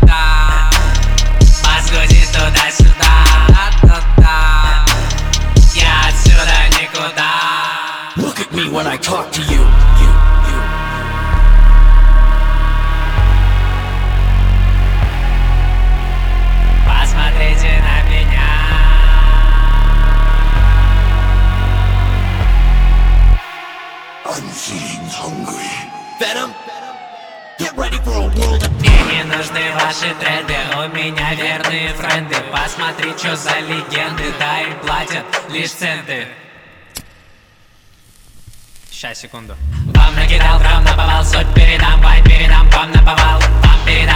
та-та-та. Возгудит туда-сюда, та-та-та. Я отсюда никуда. Look at me when I talk to you. Посмотрите на меня. I'm feeling hungry. Venom, get ready for a world of... Мне не нужны ваши тренды, у меня верные френды. Посмотри, что за легенды, да им платят лишь центы. Ща, секунду. Вам накидал, прям наповал, суть передам, вай передам, вам наповал. Вам передам.